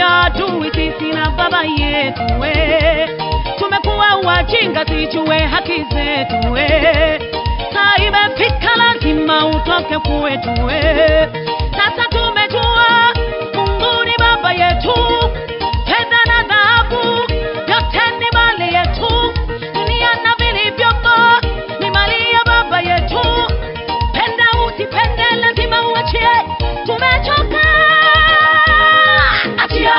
ya adui sisi na baba yetu tumekuwa wajinga sijue haki zetu saa imefika lazima utoke kwetu sasa tumejua Mungu ni baba yetu fedha na dhahabu yote ni mali yetu dunia na vilivyomo ni mali ya baba yetu penda usipende lazima uachie tumechoka achia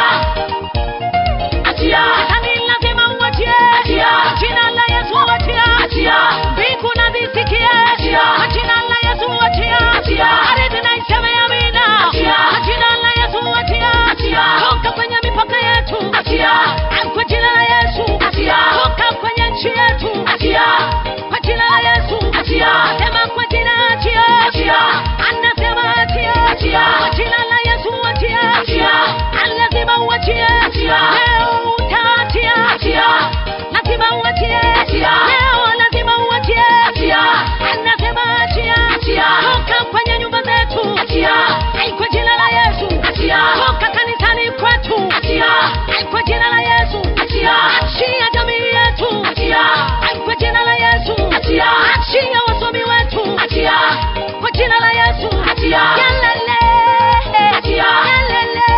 Shetani lazima uachie jina la Yesu achia mbingu na zisikie jina la Yesu achia ardhi na iseme amina jina la Yesu achia toka kwenye mipaka yetu kwa jina la Yesu toka kwenye nchi yetu kwa jina la Yesu sema kwa jina achia anasema achia kwa jina la Yesu achia lazima uachie leo utaachia lazima uachie leo lazima uachie anasema achia toka kwenye nyumba zetu kwa jina la Yesu toka kanisani kwetu kwa jina la Yesu achia jamii yetu kwa jina la Yesu achia wasomi wetu kwa jina la Yesu yalele yalele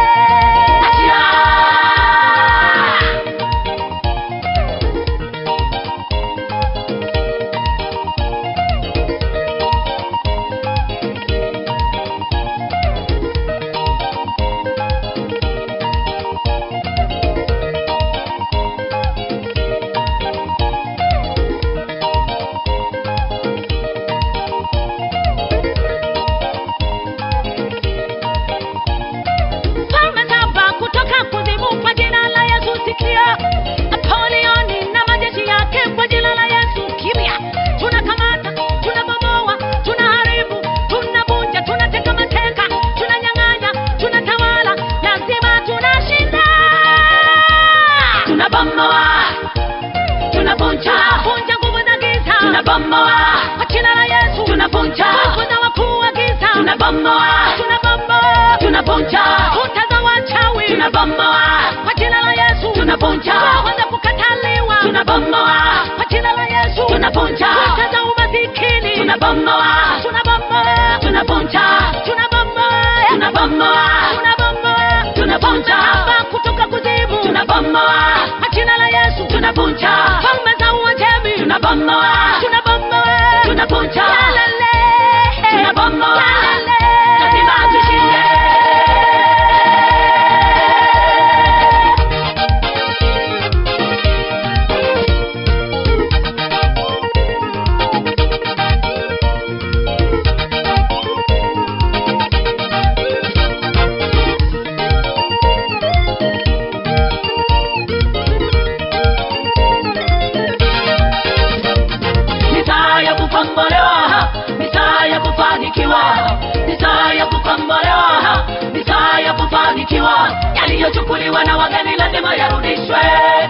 yaliyochukuliwa na wageni lazima yarudishwe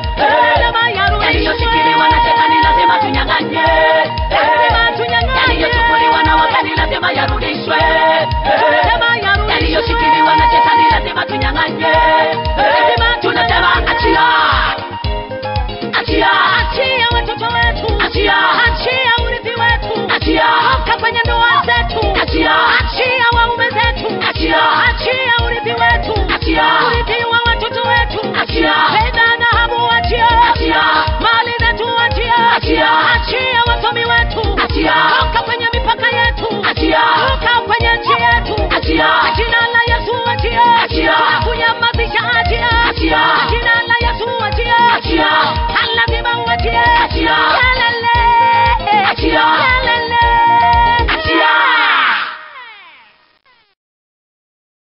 yaliyoshikiliwa na shetani lazima tunyang'anye yaliyochukuliwa na wageni lazima yarudishwe yaliyoshikiliwa na shetani lazima tunyang'anye